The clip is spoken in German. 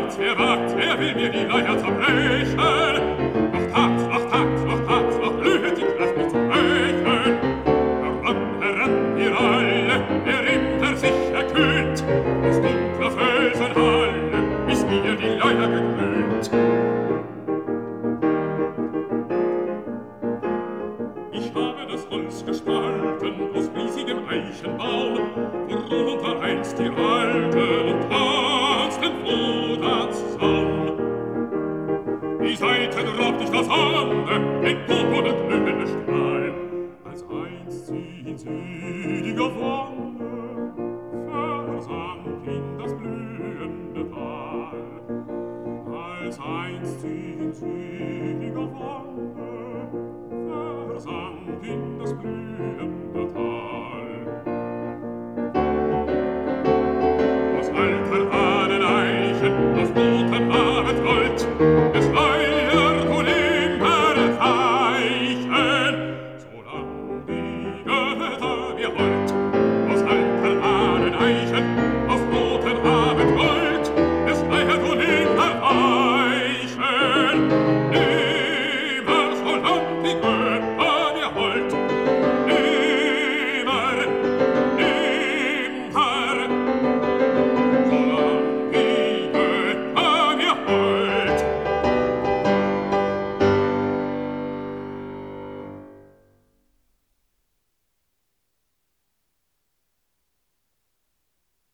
wer will mir die Leier zerbrechen? Noch Tag, noch blühet die Kraft mich zu brechen. Heran, ihr alle, wer hinter sich erkühlt, aus dunkler Felsenhalle ist mir die Leier geglüht. Ich habe das Holz gespalten aus riesigem Eichenbaum, worunter einst die Alten und tanzten froh zusammen. Die Saiten raubt ich das Ande, den purpurnen glühenden Strahl, als einst sie in südiger Wonne versank in das blühende Tal. Als einst sie in südiger Wonne versank in das blühende